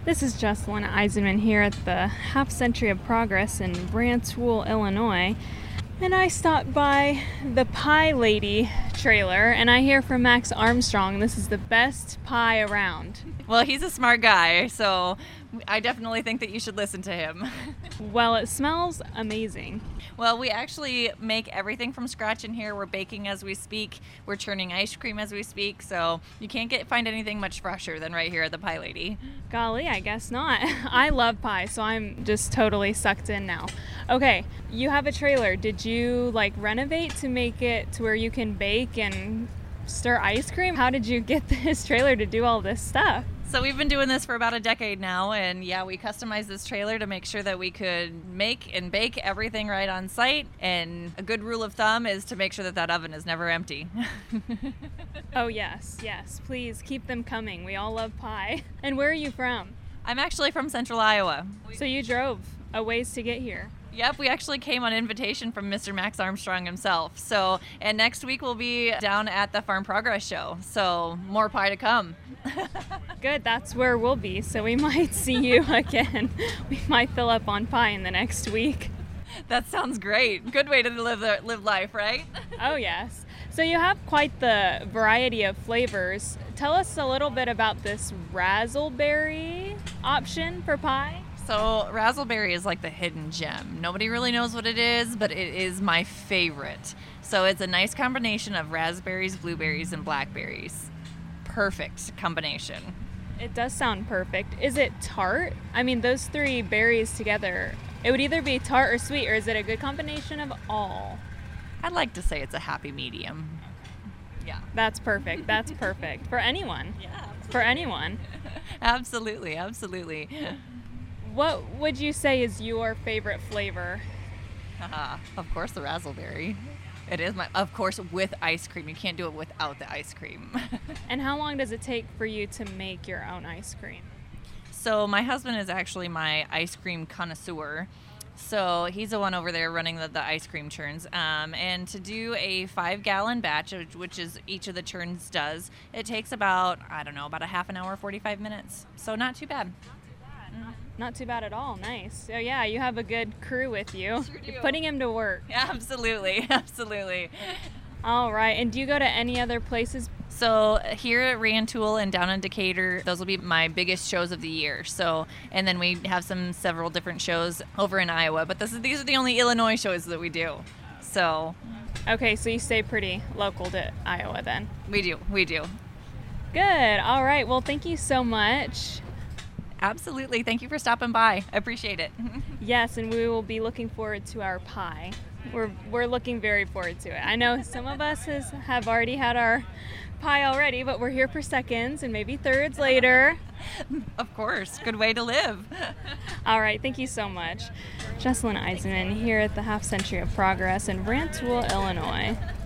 This is Jocelyn Eisenman here at the Half Century of Progress in Branchville, Illinois. And I stopped by the Pie Lady trailer, and I hear from Max Armstrong this is the best pie around. Well, he's a smart guy, so I definitely think that you should listen to him. Well, it smells amazing. Well, we actually make everything from scratch in here. We're baking as we speak. We're churning ice cream as we speak, so you can't find anything much fresher than right here at the Pie Lady. Golly, I guess not. I love pie, so I'm just totally sucked in now. Okay, you have a trailer. Did you renovate to make it to where you can bake and stir ice cream? How did you get this trailer to do all this stuff? So we've been doing this for about a decade now, and yeah, we customized this trailer to make sure that we could make and bake everything right on site, and a good rule of thumb is to make sure that oven is never empty. Oh yes, please keep them coming. We all love pie. And where are you from? I'm actually from Central Iowa. So you drove a ways to get here. Yep, we actually came on invitation from Mr. Max Armstrong himself. So, and next week we'll be down at the Farm Progress Show. So, more pie to come. Good, that's where we'll be. So we might see you again. We might fill up on pie in the next week. That sounds great. Good way to live life, right? Oh yes. So you have quite the variety of flavors. Tell us a little bit about this razzleberry option for pie. So razzleberry is like the hidden gem. Nobody really knows what it is, but it is my favorite. So it's a nice combination of raspberries, blueberries, and blackberries. Perfect combination. It does sound perfect. Is it tart? I mean, those three berries together, it would either be tart or sweet, or is it a good combination of all? I'd like to say it's a happy medium. Yeah. That's perfect. That's perfect. For anyone. Yeah. Absolutely. For anyone. Absolutely. What would you say is your favorite flavor? Of course, the razzleberry. It is of course, with ice cream. You can't do it without the ice cream. And how long does it take for you to make your own ice cream? So my husband is actually my ice cream connoisseur. So he's the one over there running the ice cream churns. And to do a 5-gallon batch, which is each of the churns does, it takes about a half an hour, 45 minutes. So not too bad. Not too bad at all. Nice. So yeah, you have a good crew with you. Sure do. You're putting him to work. Yeah, absolutely. All right. And do you go to any other places? So here at Rantoul and down in Decatur, those will be my biggest shows of the year. So, and then we have several different shows over in Iowa, but these are the only Illinois shows that we do. So. Okay, so you stay pretty local to Iowa then. We do. Good. All right. Well, thank you so much. Absolutely. Thank you for stopping by. I appreciate it. Yes, and we will be looking forward to our pie. We're looking very forward to it. I know some of us have already had our pie already, but we're here for seconds and maybe thirds later. Of course. Good way to live. All right. Thank you so much. Jocelyn Eisenman here at the Half Century of Progress in Branchville, Illinois.